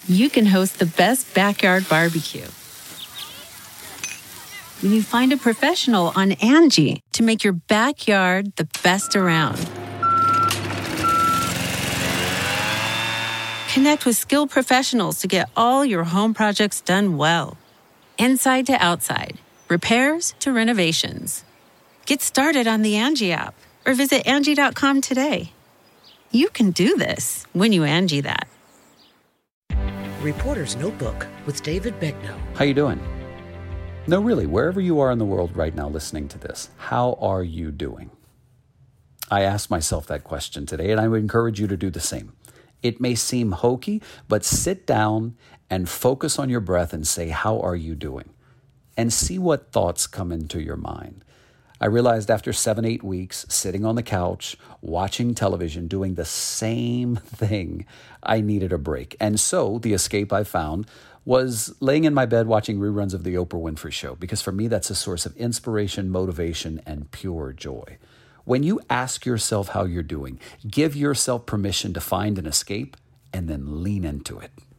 you can host the best backyard barbecue. When you find a professional on Angie to make your backyard the best around. Connect with skilled professionals to get all your home projects done well. Inside to outside, repairs to renovations. Get started on the Angie app or visit Angie.com today. You can do this when you Angie that. Reporter's Notebook with David Begnaud. How you doing? No, really, wherever you are in the world right now listening to this, how are you doing? I asked myself that question today, and I would encourage you to do the same. It may seem hokey, but sit down and focus on your breath and say, how are you doing? And see what thoughts come into your mind. I realized after 7-8 weeks, sitting on the couch, watching television, doing the same thing, I needed a break. And so the escape I found was laying in my bed watching reruns of The Oprah Winfrey Show, because for me, that's a source of inspiration, motivation, and pure joy. When you ask yourself how you're doing, give yourself permission to find an escape and then lean into it.